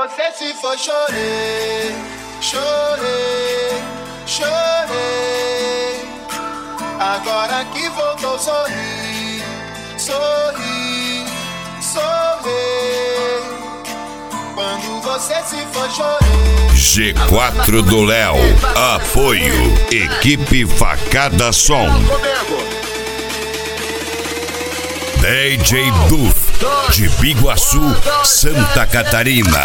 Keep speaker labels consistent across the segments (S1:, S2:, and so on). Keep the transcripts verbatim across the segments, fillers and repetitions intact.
S1: você se for, chorei, chorei, chorei. Agora que voltou, sorri, sorri, sorri. Quando você se for, chorei.
S2: G quatro do Léo, apoio, equipe Facada Som. D J Duff, de Biguaçu, Santa Catarina.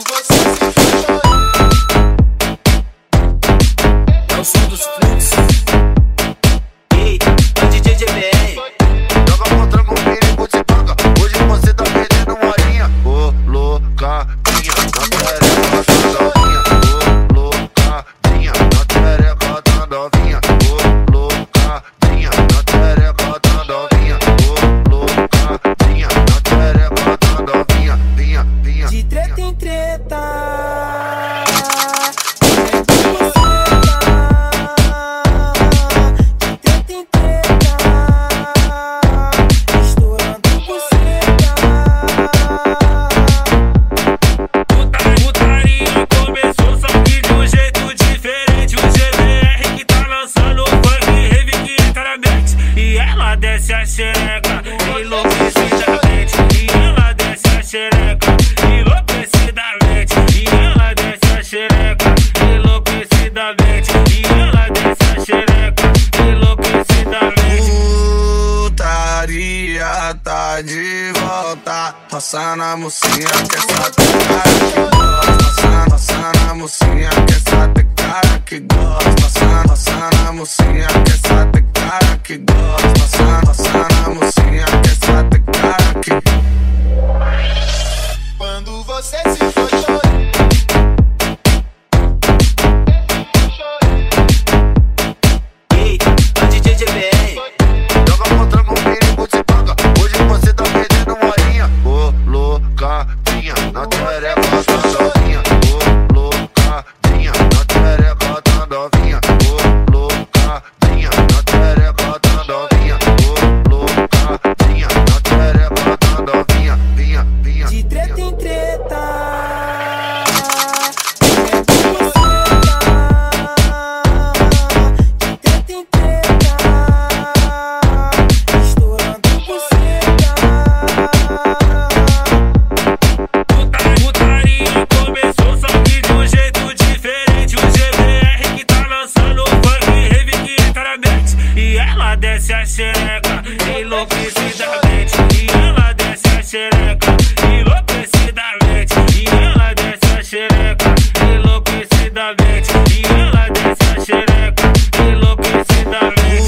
S3: É o som dos fluxos. Ei, é o D J G B R.
S4: Joga contra com perigo de paga. Hoje você tá perdendo uma horinha. Ô, loucadinha, na tereca tá novinha. Ô, loucadinha, na tereca tá novinha. Ô, loucadinha, na tereca tá novinha. Ô, loucadinha, na tereca tá novinha. Vinha, vinha.
S3: De treta em treta.
S5: Desce a xereca, enlouquecidamente. E ela desce a xereca, enlouquecidamente. E ela desce a xereca, enlouquecidamente. E ela desce a xereca, enlouquecidamente.
S4: Putaria tá de volta. Passando a mocinha que essa cara que gosta. Passando, passando a mocinha que essa cara que gosta. Passando, passando a mocinha que essa cara que gosta. Passando, passando a mocinha que essa cara que.
S1: Quando você se for, chorei.
S3: Ei, é o D J G B R.
S4: Joga contra com perigo de paga. Hoje você tá perdendo uma horinha. Ô, loucadinha, na tereca tá novinha. Ô, loucadinha, na tereca tá novinha. Ô, loucadinha, na tereca tá novinha. Ô, loucadinha, na tereca tá novinha. Vinha, vinha.
S3: De treta em treta.
S5: Putaria começou, só que de um jeito diferente. O G B R que tá lançando funk, rave que entra na mente. E ela desce a xereca, enlouquecidamente. E ela desce a xereca, enlouquecidamente. E ela desce a xereca, enlouquecidamente. E ela desce a xereca, enlouquecidamente.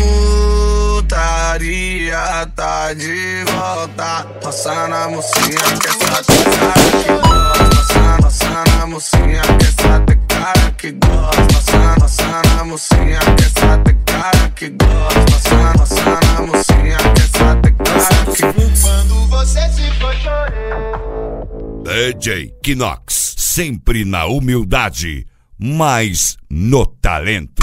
S4: Putaria tá de volta. Passando a mocinha que essa cara que gosta. Passando, passando a mocinha que essa cara que gosta. Passando, passando a mocinha que essa cara que gosta. Passando, passando a mocinha que essa cara que.
S1: Quando você se for, chorei.
S2: D J Kinox, sempre na humildade, mas no talento.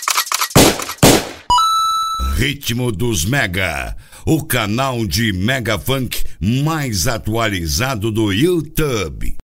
S2: Ritmo dos Mega, o canal de Mega Funk mais atualizado do YouTube.